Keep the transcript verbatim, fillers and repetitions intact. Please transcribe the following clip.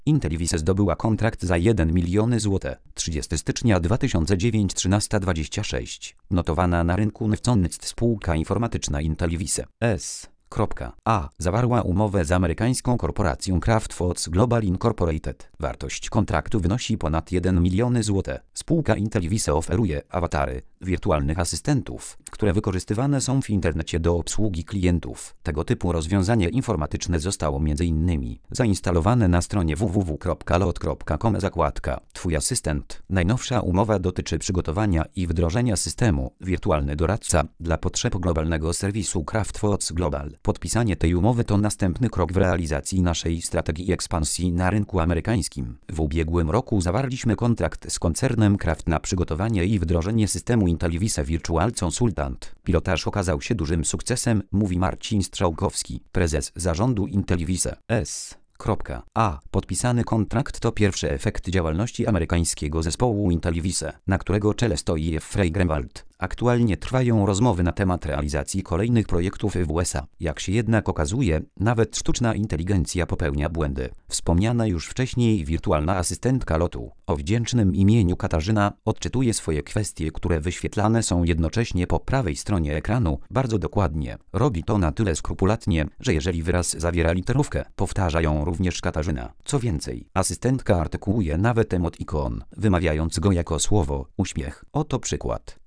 Intellivis zdobyła kontrakt za jeden milion złotych. trzydziestego stycznia dwa tysiące dziewiątego trzynaście dwadzieścia sześć. Notowana na rynku Newconnect spółka informatyczna Intellivis S. A. zawarła umowę z amerykańską korporacją Kraft Foods Global Incorporated. Wartość kontraktu wynosi ponad jeden milion złotych. Spółka Intellivis oferuje awatary wirtualnych asystentów, które wykorzystywane są w internecie do obsługi klientów. Tego typu rozwiązanie informatyczne zostało m.in. zainstalowane na stronie w w w kropka lot kropka com. Zakładka Twój asystent. Najnowsza umowa dotyczy przygotowania i wdrożenia systemu Wirtualny doradca dla potrzeb globalnego serwisu Kraft Foods Global. Podpisanie tej umowy to następny krok w realizacji naszej strategii ekspansji na rynku amerykańskim. W ubiegłym roku zawarliśmy kontrakt z koncernem Kraft na przygotowanie i wdrożenie systemu Intellivis Virtual Consultant. Pilotaż okazał się dużym sukcesem, mówi Marcin Strzałkowski, prezes zarządu Intellivis S. A. Podpisany kontrakt to pierwszy efekt działalności amerykańskiego zespołu Intellivis, na którego czele stoi Jeffrey Greenwald. Aktualnie trwają rozmowy na temat realizacji kolejnych projektów w U S A. Jak się jednak okazuje, nawet sztuczna inteligencja popełnia błędy. Wspomniana już wcześniej wirtualna asystentka lotu, o wdzięcznym imieniu Katarzyna, odczytuje swoje kwestie, które wyświetlane są jednocześnie po prawej stronie ekranu, bardzo dokładnie. Robi to na tyle skrupulatnie, że jeżeli wyraz zawiera literówkę, powtarza ją również Katarzyna. Co więcej, asystentka artykułuje nawet emotikon, wymawiając go jako słowo uśmiech. Oto przykład.